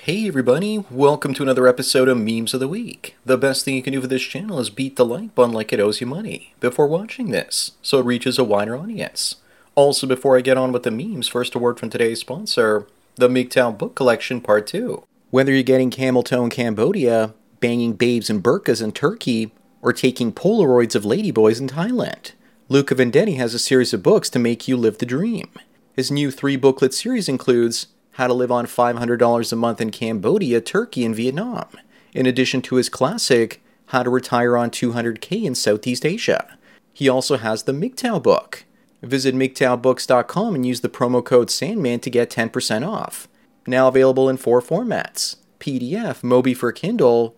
Hey everybody, welcome to another episode of Memes of the Week. The best thing you can do for this channel is beat the like button like it owes you money before watching this, so it reaches a wider audience. Also, before I get on with the memes, first a word from today's sponsor, the MGTOW Book Collection Part 2. Whether you're getting camel toe in Cambodia, banging babes in burqas in Turkey, or taking Polaroids of ladyboys in Thailand, Luca Vendetti has a series of books to make you live the dream. His new 3-booklet series includes How to Live on $500 a Month in Cambodia, Turkey, and Vietnam, in addition to his classic, How to Retire on $200K in Southeast Asia. He also has the MGTOW book. Visit MGTOWbooks.com and use the promo code Sandman to get 10% off. Now available in 4 formats, PDF, Mobi for Kindle,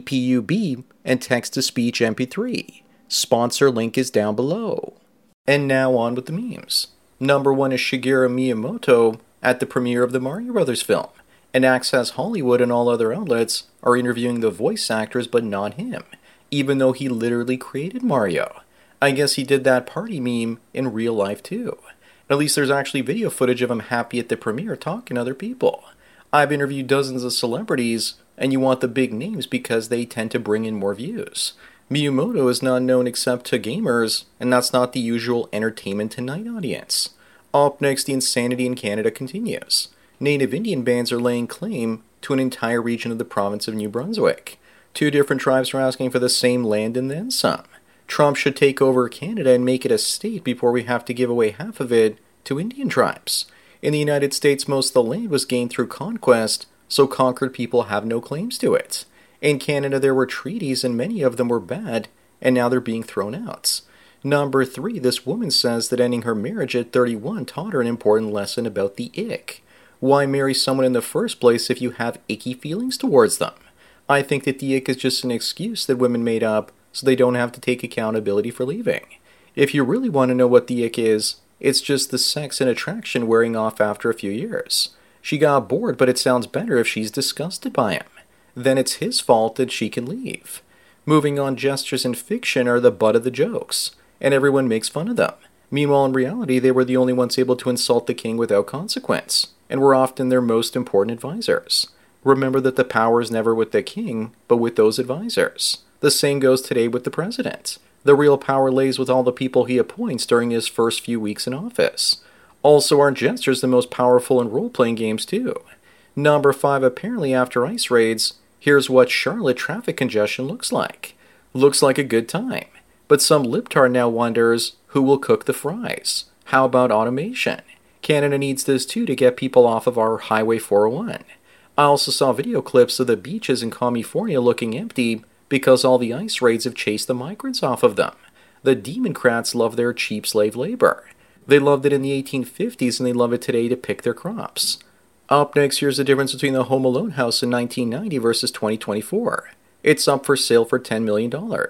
EPUB, and text-to-speech MP3. Sponsor link is down below. And now on with the memes. Number 1 is Shigeru Miyamoto at the premiere of the Mario Brothers film, and acts as Hollywood and all other outlets are interviewing the voice actors but not him, even though he literally created Mario. I guess he did that party meme in real life too. At least there's actually video footage of him happy at the premiere talking to other people. I've interviewed dozens of celebrities, and you want the big names because they tend to bring in more views. Miyamoto is not known except to gamers, and that's not the usual Entertainment Tonight audience. Up next, the insanity in Canada continues. Native Indian bands are laying claim to an entire region of the province of New Brunswick. 2 different tribes are asking for the same land and then some. Trump should take over Canada and make it a state before we have to give away half of it to Indian tribes. In the United States, most of the land was gained through conquest, so conquered people have no claims to it. In Canada, there were treaties and many of them were bad, and now they're being thrown out. Number 3, this woman says that ending her marriage at 31 taught her an important lesson about the ick. Why marry someone in the first place if you have icky feelings towards them? I think that the ick is just an excuse that women made up so they don't have to take accountability for leaving. If you really want to know what the ick is, it's just the sex and attraction wearing off after a few years. She got bored, but it sounds better if she's disgusted by him. Then it's his fault that she can leave. Moving on, gestures in fiction are the butt of the jokes, and everyone makes fun of them. Meanwhile, in reality, they were the only ones able to insult the king without consequence, and were often their most important advisors. Remember that the power is never with the king, but with those advisors. The same goes today with the president. The real power lays with all the people he appoints during his first few weeks in office. Also, aren't gestures the most powerful in role-playing games too? Number 5, apparently after ice raids, here's what Charlotte traffic congestion looks like. Looks like a good time. But some libtard now wonders who will cook the fries. How about automation? Canada needs this too to get people off of our Highway 401. I also saw video clips of the beaches in California looking empty because all the ice raids have chased the migrants off of them. The Democrats love their cheap slave labor. They loved it in the 1850s and they love it today to pick their crops. Up next, here's the difference between the Home Alone house in 1990 versus 2024. It's up for sale for $10 million.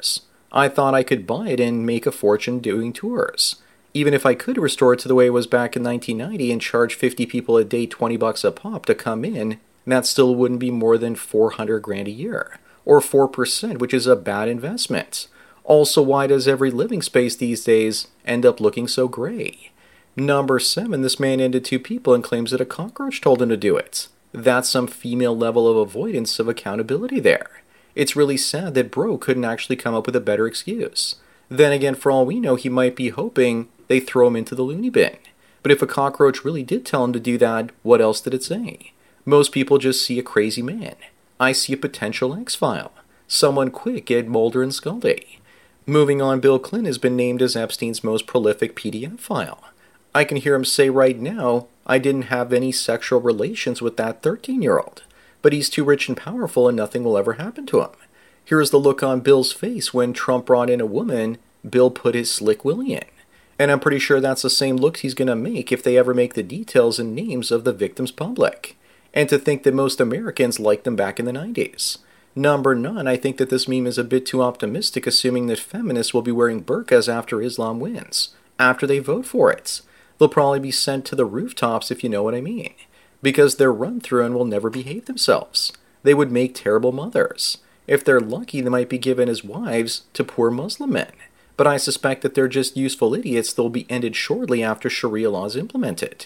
I thought I could buy it and make a fortune doing tours. Even if I could restore it to the way it was back in 1990 and charge 50 people a day $20 a pop to come in, that still wouldn't be more than $400,000 a year, or 4%, which is a bad investment. Also, why does every living space these days end up looking so gray? Number 7, this man ended 2 people and claims that a cockroach told him to do it. That's some female level of avoidance of accountability there. It's really sad that bro couldn't actually come up with a better excuse. Then again, for all we know, he might be hoping they throw him into the loony bin. But if a cockroach really did tell him to do that, what else did it say? Most people just see a crazy man. I see a potential X-File. Someone quick at Mulder and Scully. Moving on, Bill Clinton has been named as Epstein's most prolific PDF file. I can hear him say right now, I didn't have any sexual relations with that 13-year-old. But he's too rich and powerful and nothing will ever happen to him. Here's the look on Bill's face when Trump brought in a woman, Bill put his slick willy in. And I'm pretty sure that's the same look he's going to make if they ever make the details and names of the victims public. And to think that most Americans liked them back in the 90s. Number 9, I think that this meme is a bit too optimistic, assuming that feminists will be wearing burqas after Islam wins, after they vote for it. They'll probably be sent to the rooftops if you know what I mean. Because they're run through and will never behave themselves. They would make terrible mothers. If they're lucky, they might be given as wives to poor Muslim men. But I suspect that they're just useful idiots that will be ended shortly after Sharia law is implemented.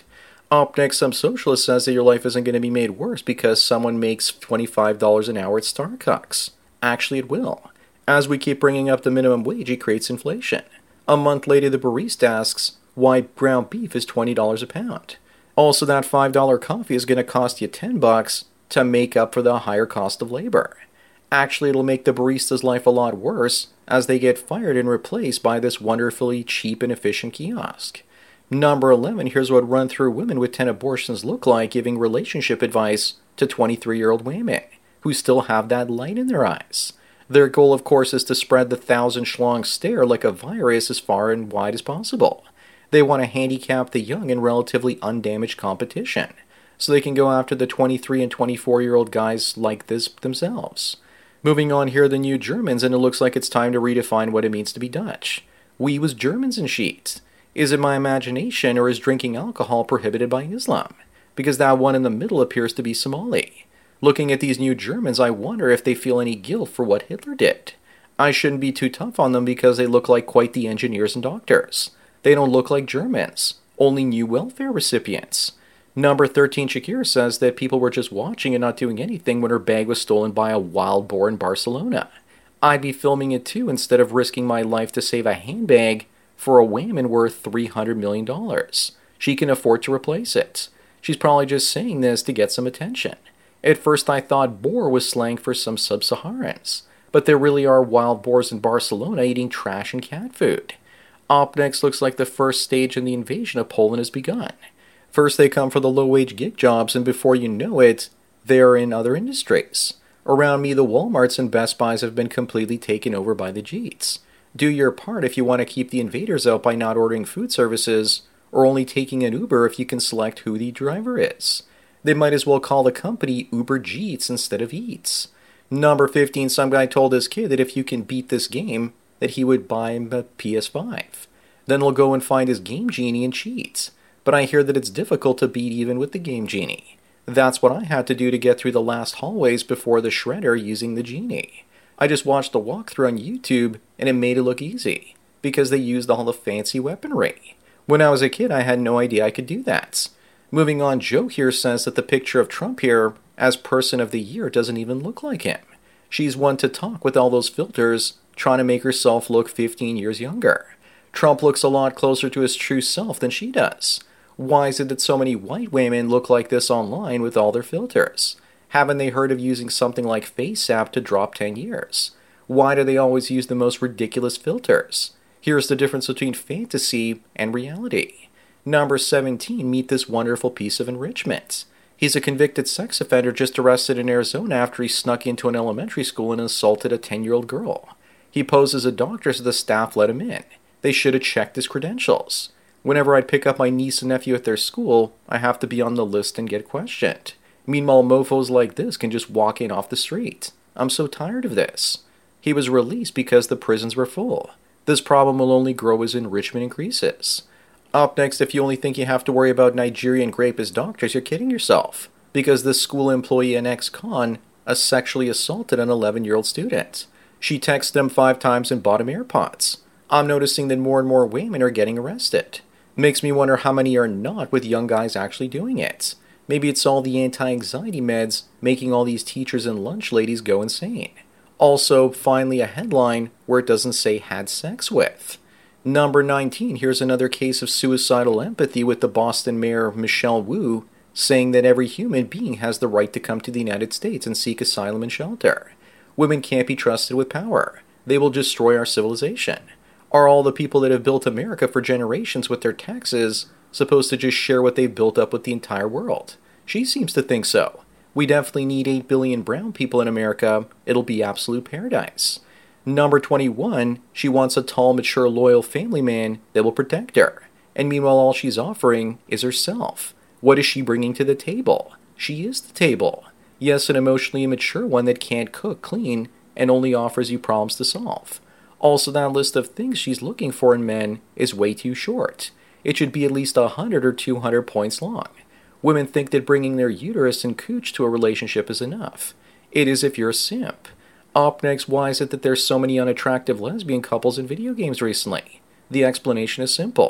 Up next, some socialist says that your life isn't going to be made worse because someone makes $25 an hour at Starbucks. Actually, it will. As we keep bringing up the minimum wage, it creates inflation. A month later, the barista asks why ground beef is $20 a pound. Also, that $5 coffee is going to cost you $10 to make up for the higher cost of labor. Actually, it'll make the barista's life a lot worse as they get fired and replaced by this wonderfully cheap and efficient kiosk. Number 11, here's what run-through women with 10 abortions look like giving relationship advice to 23-year-old women who still have that light in their eyes. Their goal, of course, is to spread the thousand schlong stare like a virus as far and wide as possible. They want to handicap the young in relatively undamaged competition, so they can go after the 23 and 24-year-old guys like this themselves. Moving on, here are the new Germans, and it looks like it's time to redefine what it means to be Dutch. We was Germans in sheets. Is it my imagination, or is drinking alcohol prohibited by Islam? Because that one in the middle appears to be Somali. Looking at these new Germans, I wonder if they feel any guilt for what Hitler did. I shouldn't be too tough on them because they look like quite the engineers and doctors. They don't look like Germans, only new welfare recipients. Number 13, Shakira says that people were just watching and not doing anything when her bag was stolen by a wild boar in Barcelona. I'd be filming it too instead of risking my life to save a handbag for a woman worth $300 million. She can afford to replace it. She's probably just saying this to get some attention. At first I thought boar was slang for some sub-Saharans, but there really are wild boars in Barcelona eating trash and cat food. Up next looks like the first stage in the invasion of Poland has begun. First they come for the low-wage gig jobs, and before you know it, they are in other industries. Around me, the Walmarts and Best Buys have been completely taken over by the Jeets. Do your part if you want to keep the invaders out by not ordering food services, or only taking an Uber if you can select who the driver is. They might as well call the company Uber Jeets instead of Eats. Number 15, some guy told his kid that if you can beat this game, that he would buy him a PS5. Then he'll go and find his Game Genie and cheat. But I hear that it's difficult to beat even with the Game Genie. That's what I had to do to get through the last hallways before the Shredder using the Genie. I just watched the walkthrough on YouTube, and it made it look easy, because they used all the fancy weaponry. When I was a kid, I had no idea I could do that. Moving on, Joe here says that the picture of Trump here as Person of the Year doesn't even look like him. She's one to talk with all those filters, trying to make herself look 15 years younger. Trump looks a lot closer to his true self than she does. Why is it that so many white women look like this online with all their filters? Haven't they heard of using something like FaceApp to drop 10 years? Why do they always use the most ridiculous filters? Here's the difference between fantasy and reality. Number 17, meet this wonderful piece of enrichment. He's a convicted sex offender just arrested in Arizona after he snuck into an elementary school and assaulted a 10-year-old girl. He posed as a doctor so the staff let him in. They should have checked his credentials. Whenever I'd pick up my niece and nephew at their school, I have to be on the list and get questioned. Meanwhile, mofos like this can just walk in off the street. I'm so tired of this. He was released because the prisons were full. This problem will only grow as enrichment increases. Up next, if you only think you have to worry about Nigerian rapist doctors, you're kidding yourself. Because this school employee and ex-con sexually assaulted an 11-year-old student. She texted him 5 times and bought him AirPods. I'm noticing that more and more women are getting arrested. Makes me wonder how many are not, with young guys actually doing it. Maybe it's all the anti-anxiety meds making all these teachers and lunch ladies go insane. Also, finally a headline where it doesn't say had sex with. Number 19, here's another case of suicidal empathy with the Boston mayor Michelle Wu saying that every human being has the right to come to the United States and seek asylum and shelter. Women can't be trusted with power. They will destroy our civilization. Are all the people that have built America for generations with their taxes supposed to just share what they've built up with the entire world? She seems to think so. We definitely need 8 billion brown people in America. It'll be absolute paradise. Number 21, she wants a tall, mature, loyal family man that will protect her. And meanwhile, all she's offering is herself. What is she bringing to the table? She is the table. Yes, an emotionally immature one that can't cook, clean, and only offers you problems to solve. Also, that list of things she's looking for in men is way too short. It should be at least 100 or 200 points long. Women think that bringing their uterus and cooch to a relationship is enough. It is if you're a simp. Up next, why is it that there's so many unattractive lesbian couples in video games recently? The explanation is simple.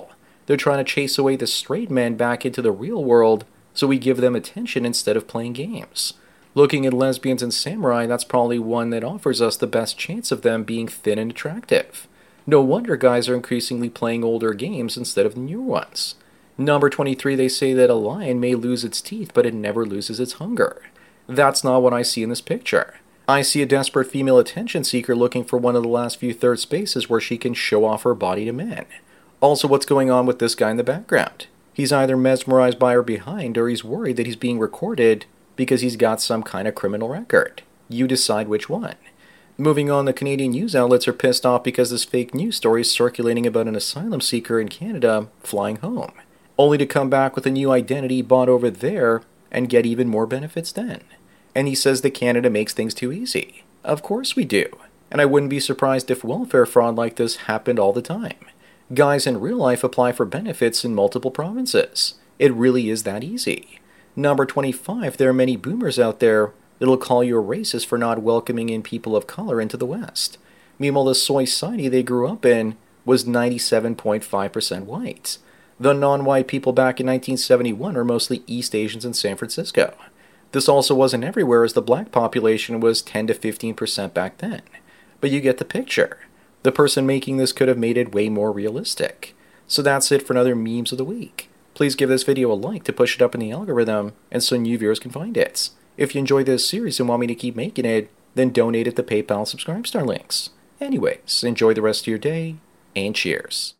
They're trying to chase away the straight men back into the real world, so we give them attention instead of playing games. Looking at lesbians and samurai, that's probably one that offers us the best chance of them being thin and attractive. No wonder guys are increasingly playing older games instead of new ones. Number 23, they say that a lion may lose its teeth, but it never loses its hunger. That's not what I see in this picture. I see a desperate female attention seeker looking for one of the last few third spaces where she can show off her body to men. Also, what's going on with this guy in the background? He's either mesmerized by her behind, or he's worried that he's being recorded because he's got some kind of criminal record. You decide which one. Moving on, the Canadian news outlets are pissed off because this fake news story is circulating about an asylum seeker in Canada flying home, only to come back with a new identity bought over there and get even more benefits then. And he says that Canada makes things too easy. Of course we do. And I wouldn't be surprised if welfare fraud like this happened all the time. Guys in real life apply for benefits in multiple provinces. It really is that easy. Number 25, there are many boomers out there that'll call you a racist for not welcoming in people of color into the West. Meanwhile, the soy society they grew up in was 97.5% white. The non-white people back in 1971 were mostly East Asians in San Francisco. This also wasn't everywhere, as the black population was 10 to 15% back then. But you get the picture. The person making this could have made it way more realistic. So that's it for another Memes of the Week. Please give this video a like to push it up in the algorithm and so new viewers can find it. If you enjoy this series and want me to keep making it, then donate at the PayPal Subscribe Star links. Anyways, enjoy the rest of your day, and cheers.